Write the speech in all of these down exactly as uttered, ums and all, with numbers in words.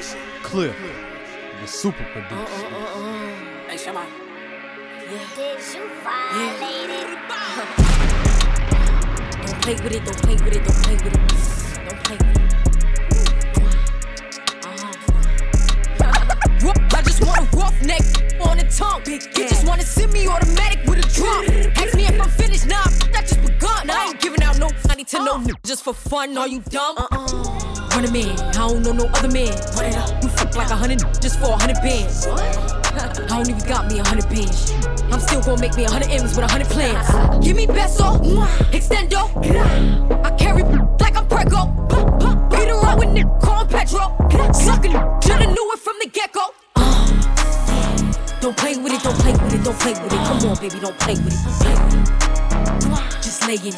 Cliff, the super producer. Uh, uh, uh, uh. Hey, Shama. Yeah. Did you violate yeah. it? Don't play with it, don't play with it, don't play with it. Don't play with it. Uh-huh. I just want a roughneck on the tongue. You just wanna send me automatic with a drum. Ask me if I'm finished, nah, I just begun. I ain't giving out no money to no n- just for fun. Are you dumb? Uh-uh. Run a man, I don't know no other man. Run it up. You fuck like a hundred just for a hundred bands. I don't even got me a hundred bands. I'm still gonna make me a hundred M's with a hundred plans. Give me peso, extendo. I carry like I'm Prego. Beat around with Nick, call him Pedro. Suckin' shoulda knew it from the get-go. Uh, don't play with it, don't play with it, don't play with it. Come on, baby, don't play with it. Don't play with it. Just lay in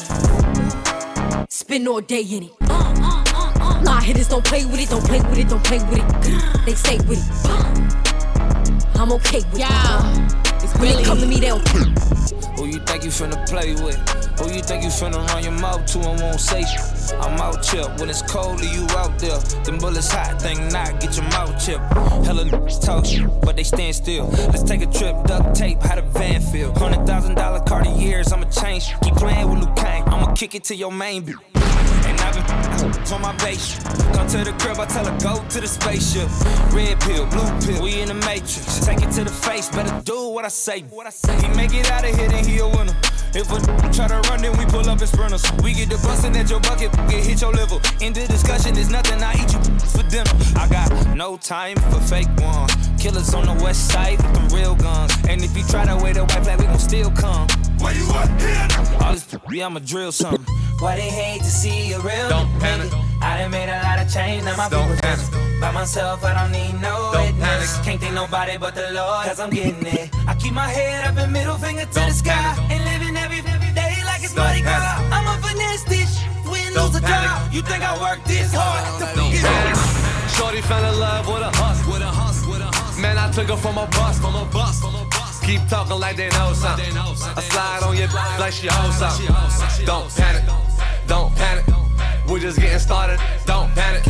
it. Spend all day in it. Nah, hitters don't play with it, don't play with it, don't play with it. They stay with it. I'm okay with yeah. it. It's when they come to me, they don't. Who you think you finna play with? Who you think you finna run your mouth to and won't say shit? I'm out here when it's cold and you out there. Them bullets hot, think not, get your mouth chipped. Hella niggas talk shit, but they stand still. Let's take a trip, duct tape, how the van feel. Hundred thousand dollar Cartiers, I'ma change. Keep playing with Luke Kang, I'ma kick it to your main beat. And I've been on my base. Come to the crib, I tell her go to the spaceship. Red pill, blue pill, we in the matrix. Take it to the face, better do what I say. He make it out of here, then he a winner. If a try to run, then we pull up in sprinters. We get the bustin' at your bucket, get hit your liver. In the discussion, there's nothing, I eat you for dinner. I got no time for fake ones. Killers on the west side with them real guns. And if you try to wear the white flag, we gon' still come. Where you at here? All this, yeah, I'ma drill something. Why they hate to see a real Don't panic. I done made a lot of change, now my Don't people panic. just by myself, I don't need no Don't witness. panic. Can't think nobody but the Lord, cause I'm getting it. I keep my head up and middle finger to Don't the sky. panic. And living every, every day like it's Don't Mardi Gras. panic. I'm a finesse this, win, Don't lose, or draw. panic. You think I work this hard to Don't get panic. it? Shorty fell in love with a hustle, with a hustle, with a hustle. Man, I took her from a bus, from a bus, from a bus. Keep talking like they know something. I slide on your like she owes something. Don't panic, don't panic. We're just getting started. Don't panic.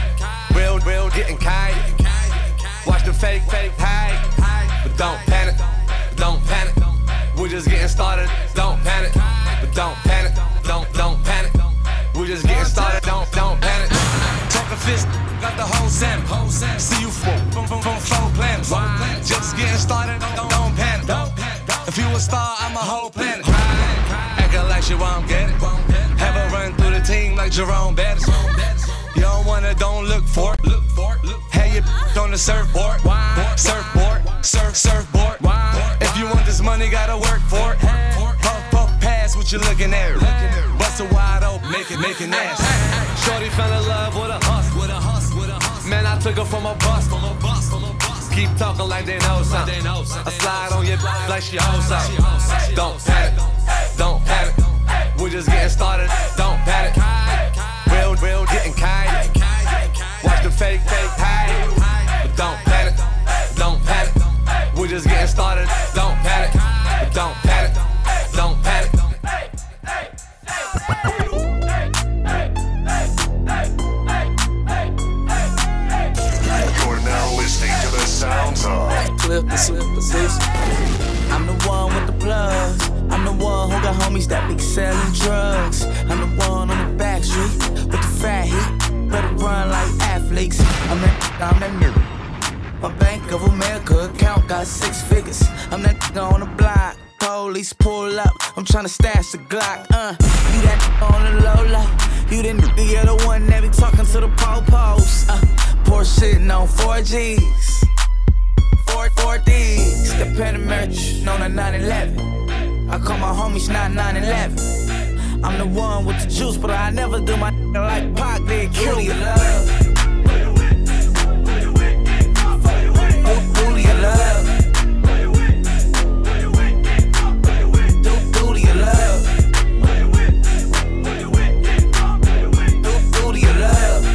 Real, real, getting kind. Watch the fake, fake hide. But don't panic, don't panic. We're just getting started. Don't panic, but don't panic. Don't, don't panic. We're just getting started. Don't, don't panic. Talking fist, got the whole salmon. See you from, from, from, from four planets. Just getting started. Don't, don't panic. If you a star, I'm a whole planet. Acting like she won't get it. Have her run through the team like Jerome Bettis. You don't wanna, don't look for it. Look for it. Have your on the surfboard. Surfboard, surf, surfboard. If you want this money, gotta work for it. Puff, puff, pass what you looking at. Bust a wide open, make it, make it nasty. Shorty fell in love with a hustle, with a hustle, with a hustle. Man, I took her from a bus, from a bus, from a bus. Keep talking like they know something. I slide on your like she owes something. Don't panic, don't panic. We're just getting started. Don't panic. Real, real, getting kind. Watch the fake, fake hide. But don't panic, don't panic. We're just getting started. Don't panic, but don't panic, don't panic. You're now listening to the sounds of Cliff the Slip Position. I'm the one with the plugs. I'm the one who got homies that be selling drugs. I'm the one on the back street with the fat heat. Better run like athletes. I'm that, I'm that nigga. My Bank of America account got six figures. I'm that nigga on the block. Police pull up. I'm tryna stash the Glock. Uh, you that nigga on the low low. You that nigga, you're the one that be talking to the po-pos. Uh, poor shitting on four G's. Four, four D's. The Panamerican on a nine eleven. I call my homies nine nine eleven. I'm the one with the juice, but I never do my like Pac did. Kill your love. Who do you love? Who do you love? Who do you love?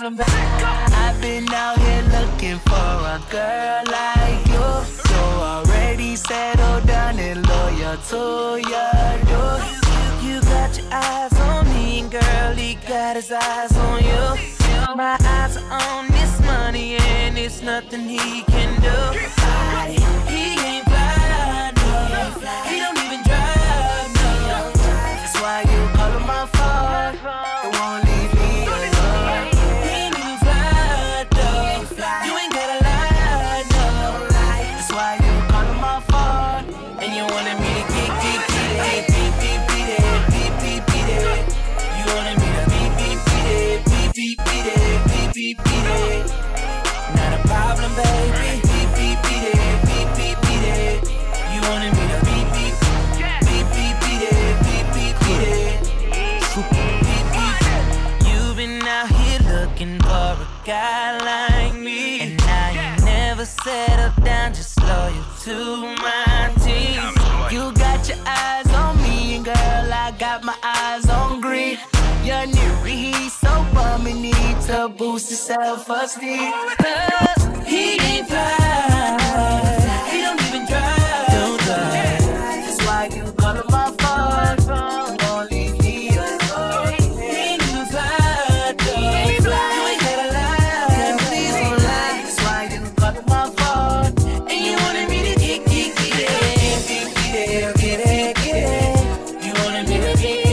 problem, baby. I've been out here looking for a girl like you. You're already settled down and loyal to your door. You got your eyes on me, and girl, he got his eyes on you. My eyes are on this money, and it's nothing he can do. He ain't fly, no. He don't even drive, no. That's why you call him my phone. It won't leave me alone. He ain't even fly, though. You ain't gotta lie, no. That's why you call him my phone, and you wanted me to get, get, get it, beat, beat, beat it, beat, beat, beat it. You wanted me to beat, beat, beat it, beat, beat, beat it, beat, beat, beat it. Not a problem, baby. Beat, beat, beat it, beat, beat, beat it. You wanted me to beat, beat, beat, beat, beat it, beat, beat, beat it. Beat, beat. You've been out here looking for a guy like me, and now you never settle down, just loyal to my team. You got your eyes on me, and girl, I got my eyes on green. Your new he's so bummy, need to boost his self-esteem. He ain't fly, he don't even drive. Don't drive. That's why you call him my phone. Won't leave me alone. He ain't even fly, though. You ain't gotta lie, please don't lie. That's why you call him my phone, and you wanted me to get, get, get it, get, get it, get it, get it. You wanted me to get, get it.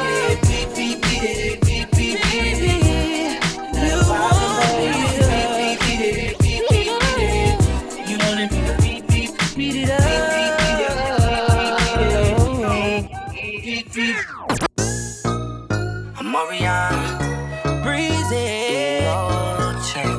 Mariana, breezy, yo chick,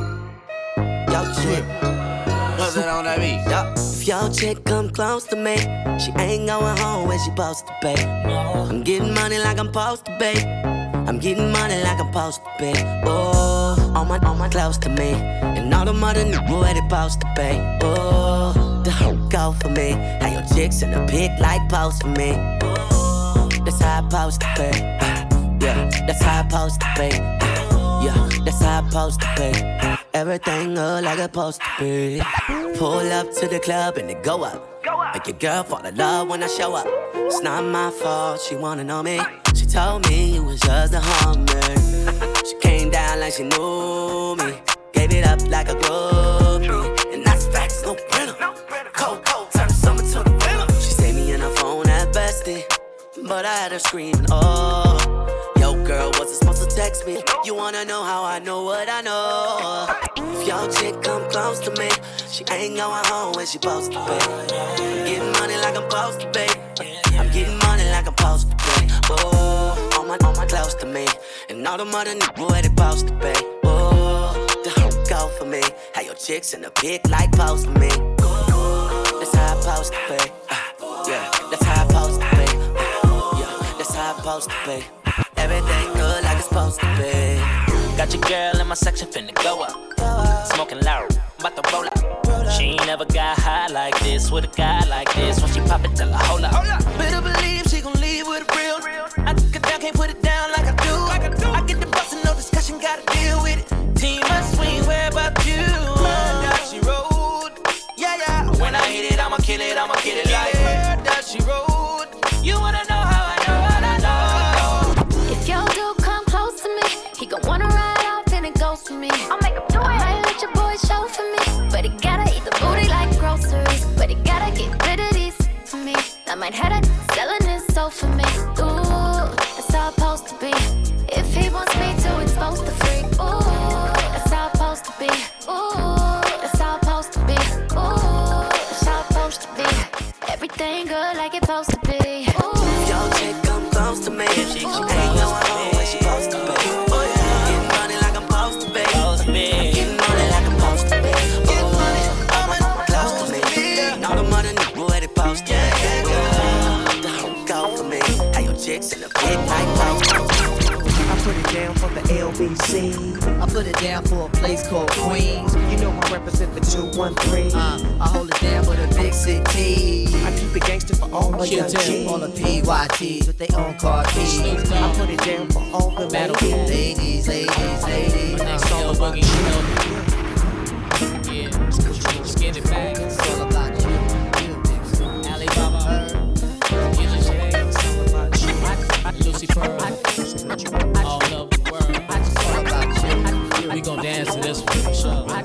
yo chick, what's it on that beat? Yo. If your chick come close to me, she ain't going home when she supposed to be. I'm getting money like I'm supposed to be. I'm getting money like I'm supposed to be. Oh, all my, all my close to me, and all the mother knew where they supposed to be. Oh, the whole go for me. How your chicks in the pic like post for me. Oh, that's how I supposed to be. Yeah, that's how I'm supposed to be. Yeah, that's how I'm supposed to be. Everything look like it's supposed to be. Pull up to the club and it go up. Make your girl fall in love when I show up. It's not my fault, she wanna know me. She told me it was just a hummer. She came down like she knew me. Gave it up like a groupie. And that's facts, no printer. Cold, cold, turn the summer to the winter. She saved me in her phone at bestie, but I had her screaming, oh. Yo, girl, wasn't supposed to text me. You wanna know how I know what I know? If your chick come close to me, she ain't going home when she supposed to be. I'm getting money like I'm supposed to be. I'm getting money like I'm supposed to be. Oh, all my, all my close to me, and all the mother knew where they supposed to be. Oh, the whole go for me. How your chicks in the pic like post for me. That's how I'm supposed to be. Uh, yeah, that's how I'm supposed to be. Uh, yeah, that's how I'm supposed to be. Everything good like it's supposed to be. Got your girl in my section finna go up. Smoking loud, about to roll up. She ain't never got high like this with a guy like this. When she pop it, tell her hold up. Better believe she gon' leave with a real. I took it down, can't put it down like I do. I get the bustin', no discussion, gotta deal with it. Team must swing, where about you? Murder she rode, yeah yeah. When I hit it, I'ma kill it, I'ma kill it like murder she rode. You wanna know how I know what I know? If your dude come close to me, he gon' wanna ride off and it goes for me. I'll make him do it. I might let your boy show for me, but he gotta eat the booty like groceries. But he gotta get rid of these for me. I might have that selling his soul for me. Ooh, that's how it's supposed to be. If he wants me to expose the freak. Ooh, that's how it's supposed to be. Ooh, that's how it's supposed to be. Ooh, that's how it's supposed to be. Everything good like it's supposed to be. Ooh. If your chick come close to me, she, she ain't going home when she supposed to be. Oh yeah, getting money like I'm supposed to be. Getting money like I'm supposed to be. Oh, all my close to me, and all the money knew where they supposed to be. The whole go for me. How your chicks in the big night post. I put it down for the L B C. I put it down for a place called Queens. You know I represent the two one three. Uh, I hold it down for the big city. I keep it gangster for all my young G's. All the P Y Ts with their own car keys. I put it down for all the ladies, ladies, ladies, ladies. It's all about you. Yeah, skin it back. It's all about you. Alibaba, Gilly Shades, Lucifer, all of the world. It's all about you. We gon' dance to this one for sure. I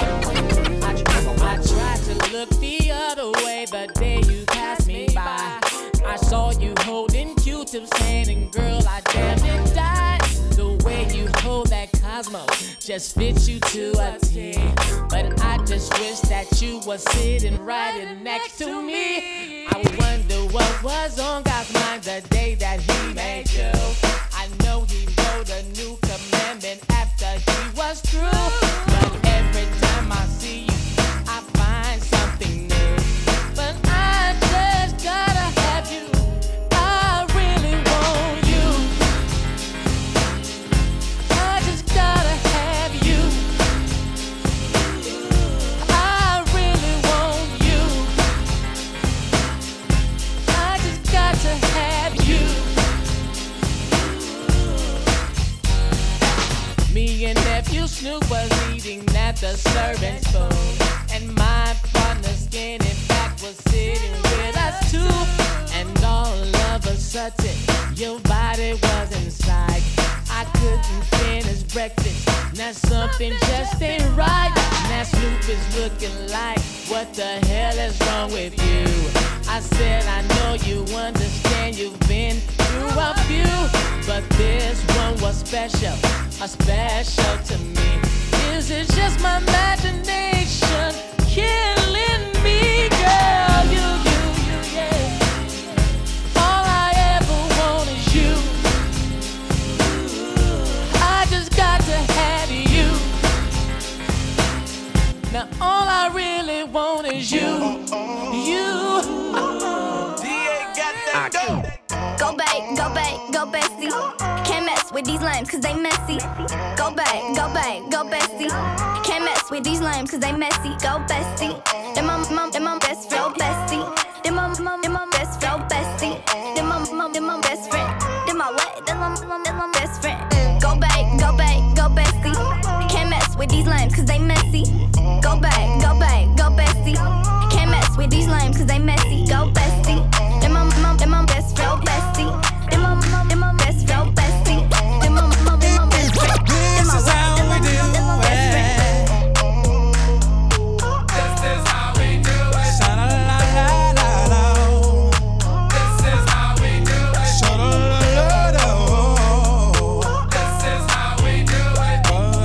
tried to look the other way the day you passed me by. I saw you holding Q-tips hand, and girl, I damn it died. The way you hold that Cosmo just fits you to a T. But I just wish that you were sitting right next to me. I wonder what was on God's mind the day that He made you. I know He wrote a new commandment after He was through. But every time I see you, I find something new. But I just gotta have you. I really want you. I just gotta have you. I really want you. I just got to have you. Me and nephew Snoop was eating at the servant's spoon, and my partner Skinny Back was sitting with us too. And all of a sudden, your body was inside. I couldn't finish breakfast. Now something just ain't right. Now Snoop is looking like, what the hell is wrong with you? I said, I know you understand, you've been through a few, but this one was special, a special to me. Is it just my imagination killing me, girl? You, you, you, yeah. All I ever want is you. I just got to have you. Now all I really want is you. You. Go back, go back, go bestie. Can't mess with these lames cause they messy. Go back, go back, go bestie. Can't mess with these lames cause they messy. Go bestie. Them my, my, them my best friend, bestie. Them my, my, them my best friend, bestie. Them my, my, them my best friend. Them my what? Them my, my, them my best friend. Go back, go back, go bestie. Can't mess with these lames cause they messy. Go back, go back, go bestie. Can't mess with these lames cause they messy. Go bestie. Them my, my, them my best friend, bestie. Them my, my, them my best friend, bestie. Them my, my, them my best friend. This is how we do it. This is how we do it. Sha-la-la-la-la-la. This is how we do it. Sha-la-la-la-la. This is how we do it.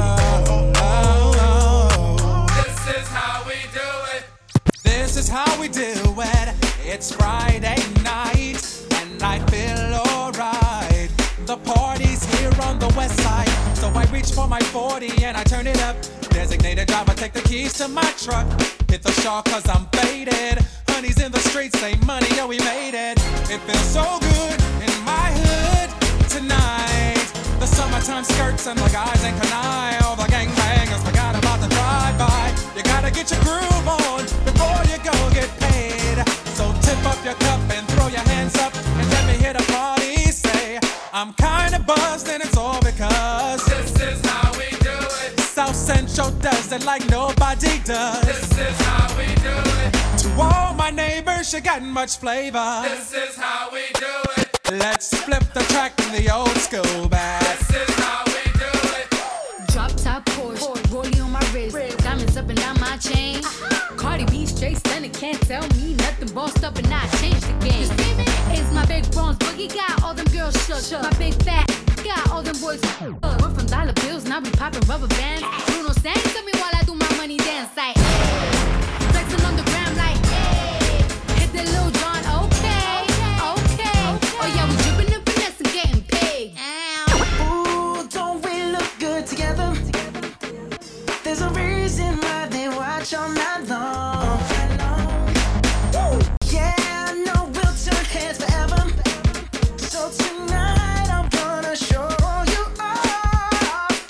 This is how we do it. This is how we do it. It's Friday night, and I feel alright. The party's here on the west side, so I reach for my forty and I turn it up. Designated driver, take the keys to my truck. Hit the shawl cause I'm faded. Honey's in the streets, say money, yo, we made it. It feels so good in my hood tonight. The summertime skirts and the guys ain't canine. All the gangbangers forgot about the drive-by. You gotta get your groove on before you go get paid. So tip up your cup and throw your hands up and let me hit a party. Say, I'm kinda buzzed and it's all because This is how we do it. South Central does it like nobody does. This is how we do it. To all my neighbors, you got much flavor. This is how we do it. Let's flip the track in the old school back. This is how we do it. Drop top Porsche, rollie on my wrist, diamonds up and down my chain. Cardi B straight stunning, can't tell me nothing. Bossed up and I changed the game. It's my big bronze boogie, got all them girls shook. My big fat got all them boys. We're from dollar bills, now we popping rubber bands. Bruno sang to me while I do my money dance. Like, flexing on the gram like, hey. Hit the Lil Jon, okay, okay. Oh yeah, we dripping and finesse and getting paid. Ooh, don't we look good together? There's a reason why they watch all night long. Woo. Yeah, I know we'll turn heads forever. So tonight I'm gonna show you off.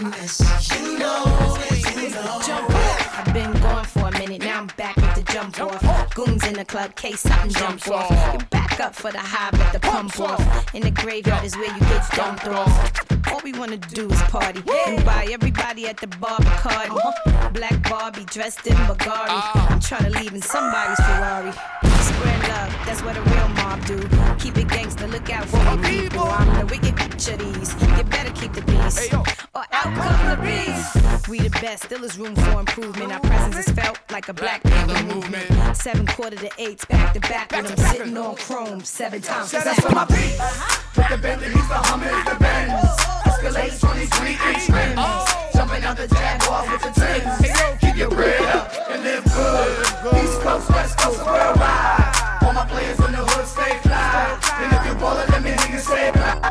business. You know it, you know. Jump off. I've been gone for a minute, now I'm back with the jump off. Goons in the club, case something jump off. You back up for the high, but the pump off. In the graveyard is where you get dumped off. All we wanna do is party and buy everybody at the bar Bacardi. Black Barbie dressed in Bulgari. I'm trying to leave in somebody's Ferrari. Spread love, that's what a real mob do. Keep it gangster, look out for the people. I'm the wicked bitch of these. You better keep the peace, or out come the beast. We the best, still is room for improvement. Our presence is felt like a black people movement. Seven quarter to eights, back to back with them sitting on chrome seven times. That's for my beat. With the Bentleys, the Hummers, the Benz. Escalade twenty-three inch rims. Jumping out the Jaguar with the Timbs. Keep your bread up and live good. East Coast, West Coast, worldwide. All my players in the hood stay fly. And if you ballin', let me niggas stay fly.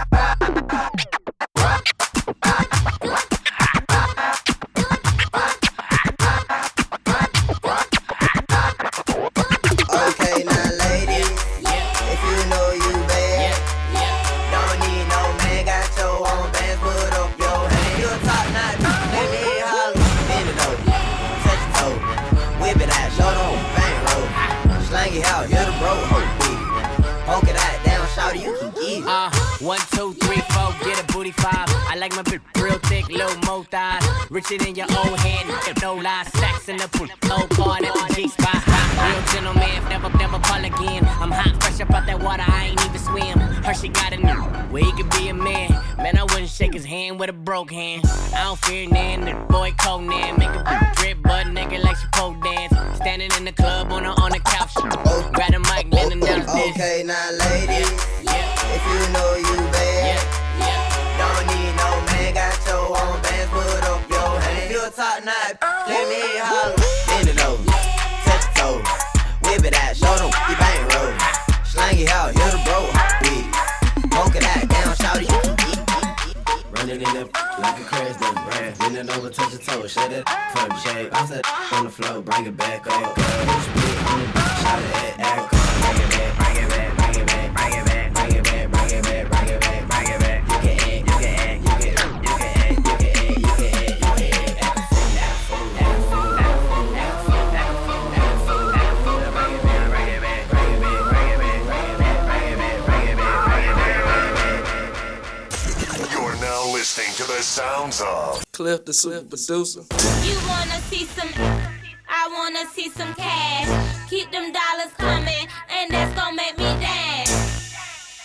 Okay, now ladies, if you know you bad, don't need no man, got your own bands, put up your hand. You a top notch, let me holler. Bend it over, touch your toe, whip it out, show them, bang roll. Slang it out, hit a bro, hold it. Poke it out, down, shout you can get it. Uh, one, two, three, four, get a booty five. I like my bitch real thick, low mo thighs. Richer than your old head, no lies. Stacks in the pool, no card at the G spot. Real gentleman, never, never call again. I'm hot, fresh up out that water, I ain't even swim. Her she got a new, where he could be a man. Man, I wouldn't shake his hand with a broke hand. I don't fear nan, the boy Conan. Make a bitch drip, butt naked like she pole dance. Standing in the club on the, on the couch. Grab the mic, letting down the stairs. Okay, now ladies, if you know you bad, don't need no man, got your own bands, put up your hand. If you a top notch, let me holler. Bend it over, touch your toes, whip it out, show them you bang roll. Slang it out, hit a bro, big. Poke it out, down, shout it, you can eat. Running in the like a crash dump, brand. Bend it over, touch your toes, shut it from the shade. I said on the floor, bring it back up. Shout it at act, bring it back, bring it back, bring it back, bring it back, bring it back, bring it back, bring it back, bring it back. You can act, you can act, you can act, you can act, you can act, you can act, you can act. Act a fool, act a fool, act a fool, act a fool, act a fool, act a fool, act a fool, act a fool. Bring it back, bring it back, bring it back, bring it back, bring it back, bring it back, bring it back, bring it back, bring it back. You're now listening to the sounds of Cliff the super producer. You wanna see some, I wanna see some cash. Keep them dollars coming, and that's gonna make me dance.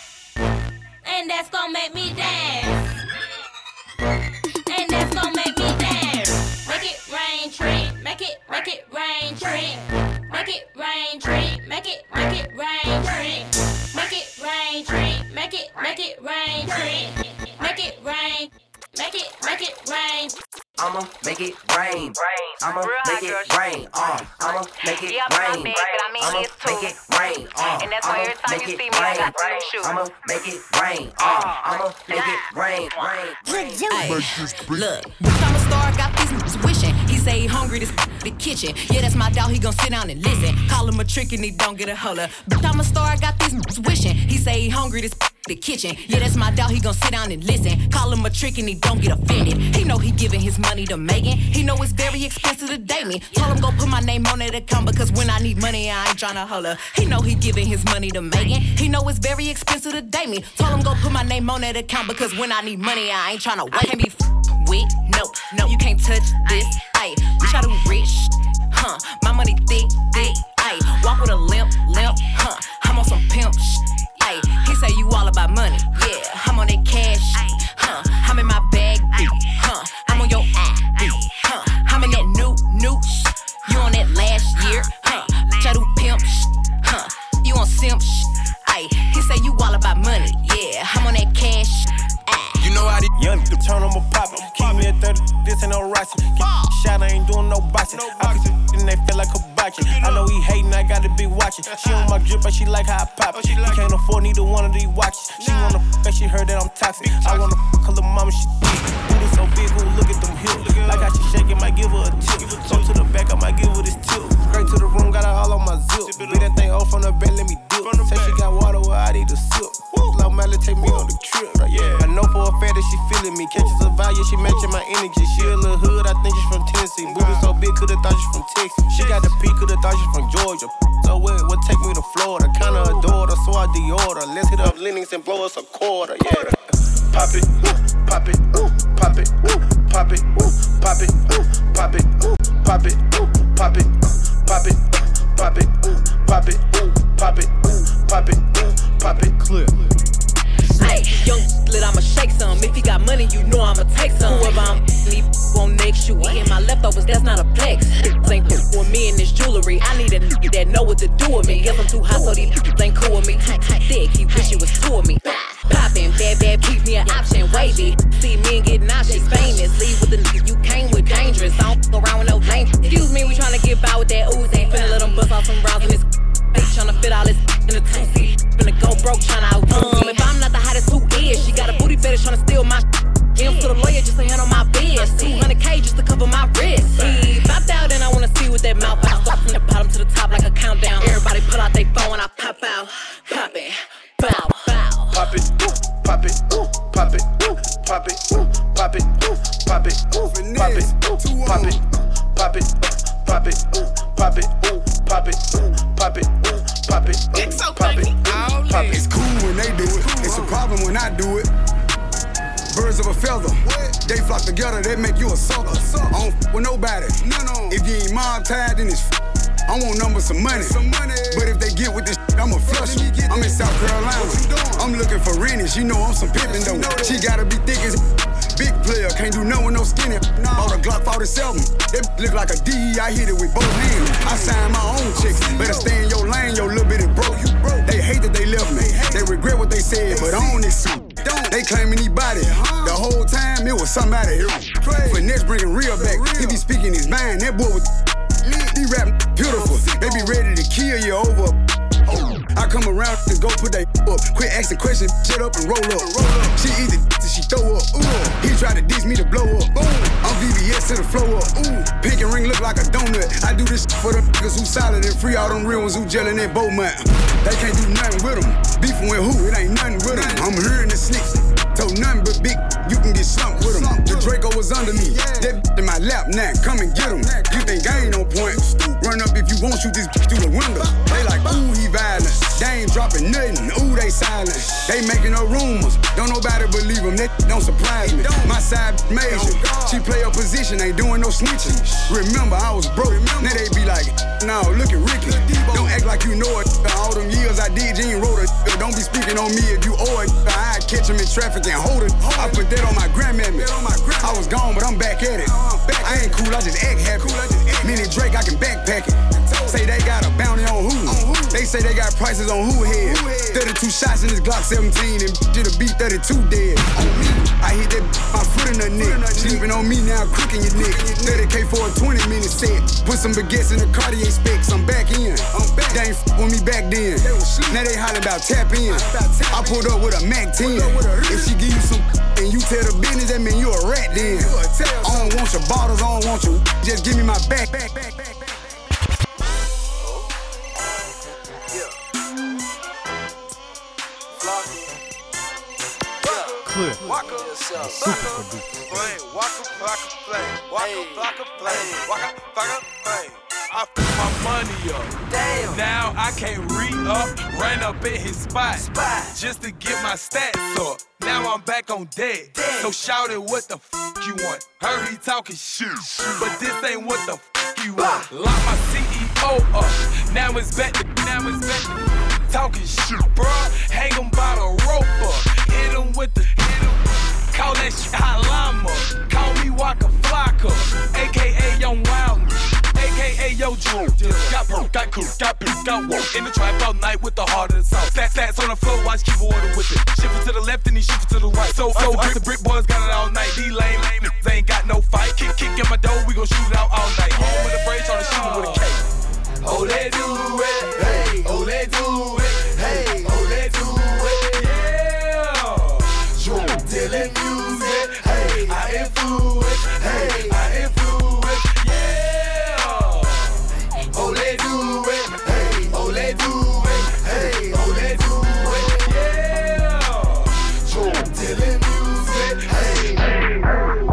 And that's gonna make me dance. And that's gonna make me dance. Make it rain, tree. Make it, make it rain, tree. Make it rain, tree. Make it, make it rain, tree. Make it rain, tree. Make it, make it rain, tree. Make it rain. Make it, make it rain. I'ma make it rain. I'ma make it rain. Uh, I'ma make it yeah, I'm rain. big, but I mean I'ma this too. make it rain. Uh, and that's why every time you see me, I got some new shoes. I'ma make it rain. Uh, I'ma make it rain. Rain. Ay, look, I'm a star, got these niggas wishing. He say he hungry, this the kitchen. Yeah, that's my dog, he gon' sit down and listen. Call him a trick and he don't get a holler. But I'm a star, got these niggas wishing. He say he hungry, this the kitchen. Yeah, that's my dog, he gon' sit down and listen. Call him a trick and he don't get offended. He know he giving his money to Megan. He know it's very expensive to date me. Told him go put my name on that account because when I need money, I ain't tryna holler. He know he giving his money to Megan. He know it's very expensive to date me. Told him go put my name on that account because when I need money, I ain't tryna wait. I can't be f- with, no, no, you can't touch this. Ayy, bitch, I do rich, huh? My money thick, thick, ayy. Walk with a limp, limp, huh? I'm on some pimp sh- ayy. He say you all about money, yeah. I'm on that cash, huh? I'm in my bag, huh? I'm on your ass, huh? I'm in that new, new sh- You on that last year, huh? Bitch, I do pimp sh- huh? You on simp sh- ayy. He say you all about money, yeah. I'm on that cash, ayy. You know how the young nigga turn on my pop. Keep me at thirty, this ain't no rockin'. Shot, I ain't doing no boxing. I can see and they feel like hibachi. I know he hatin', I gotta be watching. She on my drip, but she like how I pop it. He can't afford neither one of these watches. She wanna f***, and she heard that I'm toxic. I wanna f***, cause the mama she thick. Booty so big, ooh, look at them hips. Like how she shaking, might give her a tip. Go to the back, I might give her this tip. Straight to the room, got her all on my zip. Beat that thing off from the bed, let me dip. Say she got water, well, I need a sip. Low Mally take me on the trip. I know for a fact that she feeling me. Catches a vibe style, yeah, she matching my energy. She a little hood, I think she's from Tennessee. Booty so big, could've thought she's from Texas. She got the P, could've thought she's from Georgia. So what, what take me to Florida? Kinda adore her, so I de-order. Let's hit up Lennox and blow us a quarter, yeah. Pop it, pop it, pop it, pop it, pop it, pop it, pop it, pop it, pop it, pop it, pop it, pop it, pop it, pop it, clear. Hey, young lit, I'ma shake some. If he got money, you know I'ma take some. Whoever I'm me on next, you eating my leftovers, that's not a flex. Ain't cool with me and this jewelry. I need a nigga that know what to do with me. Guess I'm too hot, so these ain't cool with me. Tight, tight, thick, he wish he was two of me. Poppin', bad, bad, keep me an option, wavy. See me and get nauseous, famous. Leave with the nigga you came with, dangerous. I don't go around with no lame. Excuse me, we tryna get by with that ooze. Ain't finna let them bust off some rounds in this. They tryna fit all this in a two-seat. Finna go broke, tryna outrun um, If I'm not the hottest, who is? She got a booty fetish tryna steal my sh- Him to the lawyer just to handle my biz. two hundred K just to cover my wrist. He bopped out and I wanna see what that mouth out. Start from the bottom to the top like a countdown. Everybody pull out they phone when I pop out. Pop it, bow, bow. Pop it, pop it, pop it, pop it, pop it, pop it, pop it, pop it, pop it, pop it, pop it, pop it, pop it, pop it, pop it, pop it. It's cool when they do it. It's a problem when I do it. Birds of a feather, they flock together. They make you a sucker. I don't f with nobody. If you ain't mob tied, then it's f. I want numbers, some money. But if they get with this shit, I'ma flush them. I'm in South Carolina. I'm looking for Rennie. She know I'm some pimpin' though. She gotta be thick as big player. Can't do nothing with no skinny. Bought a Glock forty-seven. That look like a D E. I hit it with both hands. I signed my own checks. Better stay in your lane, your little bitty broke. They hate that they left me. They regret what they said, but on this suit. They claiming he body. The whole time it was somebody here. Finesse bringing real back. He be speaking his mind. That boy was he rap beautiful. They be ready to kill you over. I come around to go put that up. Quit asking questions, shut up and roll up. She eat the till she throw up. He tried to diss me to blow up. I'm V V S to the flow up. Pink and ring look like a donut. I do this for the niggas who solid and free. All them real ones who gelling in Beaumont. They can't do nothing with them. Beefing with who? It ain't nothing with them. I'm hearing the sneaks. Told nothing but big, you can get slumped with them. The Draco was under me. That in my lap now, come and get him. You think I ain't on point? Run up if you want, shoot this through the window. They like, ooh, he violent. They ain't dropping nothing. Ooh, they silent. They making up rumors. Don't nobody believe them. That don't surprise me. My side major. She play her position, ain't doing no snitching. Remember, I was broke. Now they be like, no, look at Ricky. Don't act like you know it. All them years I did, you ain't wrote it. Don't be speaking on me if you owe it. I catch him in traffic and hold it. I put that on my grandmammy. I was gone, but I'm back at it. I ain't cool, I just act happy. Mini Drake, I can backpack it. Say they got a bounty on who? They say they got prices on who head. thirty-two shots in this Glock seventeen and it'll be thirty-two dead. I hit that my foot in her neck. Sleeping on me now, crooking your neck. thirty K for a twenty minute set. Put some baguettes in the Cartier specs. I'm back in. They ain't f with me back then. Now they holler about tap in. I pulled up with a Mac ten. If she give you some and you tell the business, that mean you a rat then. I don't want your bottles, I don't want you. Just give me my back. back, back, back. Clear. Waka, Super producer. flame, waka, waka, flame, waka, waka, flame, waka, waka, flame. I put my money up. Damn. Now I can't re-up. Ran up in his spot, spot just to get my stats up. Now I'm back on deck. Damn. So shout it, what the f you want? Heard he talking shit, but this ain't what the f you want. Lock my C E O up. Now it's back to, now it's back to talking shit, bruh. Hang him by the rope up. Hit him with the, hit him. Call that shit hot llama. Call me Waka Flocka, A K A Young Wildness, A K A Yo Drew. Got perk, got cool, got pimp, got work. In the trap all night with the heart of the south. Stats, stats on the floor, watch keep order with it. Shift it to the left and he shift it to the right. So, so us the brick boys got it all night. These lame, lame, they ain't got no fight. Kick, kick in my door, we gon' shoot it out all night. Home with a brace on the shooter with a K. Oh, they do it, hey. Oh, they do it, hey. Oh, they do it, yeah. Drew Dylan music, hey. I influence, hey. I influence, yeah. Oh, they do it, hey. Oh, they do it, hey. Oh, they do it, yeah. Drew Dylan music, hey.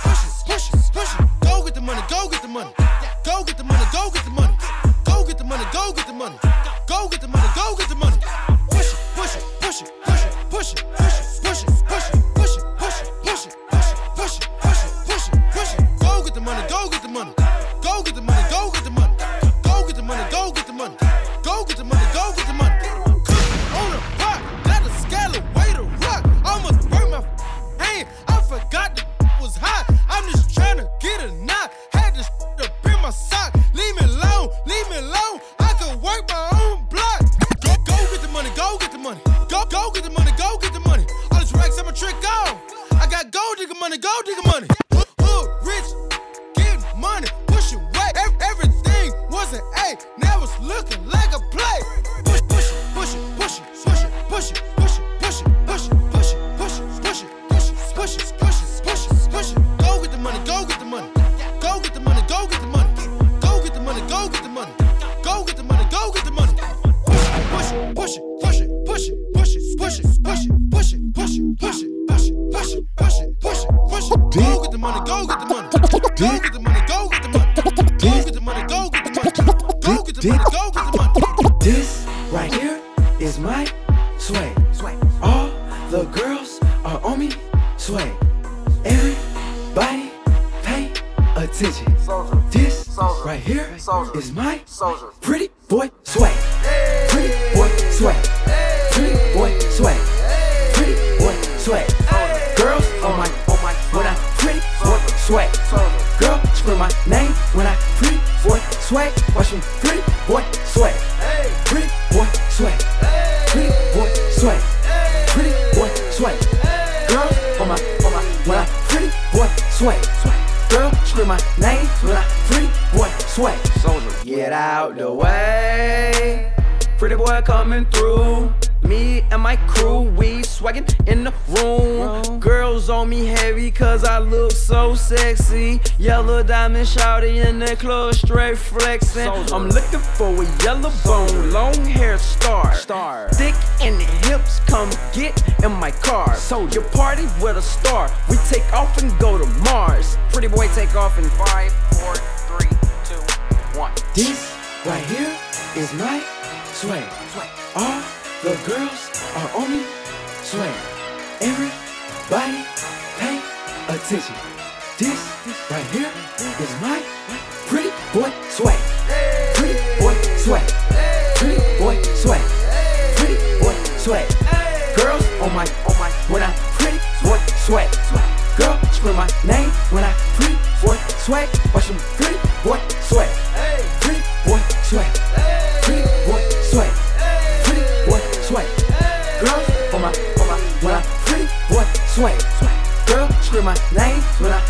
push it, push it, push it. Go get the money, go get the money. Go get the money, go get the money. Go get the money, go get the money. Go get the money, go get the money. Push it, push it, push it, push it, push it, push it, push it, push it, push it, push it, push it, push it, push it, push it, push it, push it. Go get the money, go get the money. Go get the money, go get the money. Go get the money, go get the money. Go get the money, go get the money. On the rock, got a scale way to rock. Almost burn my hand. I forgot the was hot. I'm just trying to get a knot. Had this up in my sock. Leave me alone, leave me alone. I could work my own block. Go, go get the money, go get the money. Go, go get the money, go get the money. All these racks, I'm a trick off. I got gold digger money, gold digger money. Hood rich, getting money, pushing weight. Everything was an A, now it's looking like a play. Push, push it, push it, push it, push it, push it, push it, push it, push it, push it, push it, push it, push it, push it, push it, push it, push it. Go get the money, go get the money. Go get the money, go get the money. Go get the money, go get the money. Go get the money, go get the money. Push it, push it, push it, push it, push it, push it, push it, push it, push it, push it, push it, push it, push it, push it, push it. Go get the money, go get the money. Go get the money, go get the money. Go get the money, go get the money. Go get the money, go get the money. This right here is my sway. All the girls are on me, sway. Everybody pay attention. This right here is my pretty boy sway. Pretty boy sway. Pretty boy sway. Pretty boy sway. Girls on my, on my, when I pretty boy sway. Girl, scream my name when I pretty boy sway. Watch me pretty boy sway. Pretty boy sway. Pretty boy sway. Pretty boy sway. Girls on my, on my, when I pretty boy sway. Girl, scream my name when I pretty boy sway. Soldier, get out the way. Pretty boy coming through. Me and my crew, we swaggin' in the room. Girls on me heavy cause I look so sexy. Yellow diamond shawty in the club straight flexin'. I'm looking for a yellow bone, long hair star. Thick in the hips, come get in my car. Soldier party with a star. We take off and go to Mars. Pretty boy take off in five, four, three, two, one. This right here is my sway. All the girls are on me, sway. Everybody pay attention. This right here is my pretty boy sway. Pretty boy sway. Pretty boy sway. Pretty boy sway. Girls on my, on my, when I pretty boy sway. Girl, scream my name when I pretty boy sway. Watch them pretty boy sway. Pretty boy sway. Pretty boy sway. Pretty boy sway. Girls on my, on my, when I pretty boy sway. Girl, scream my name when I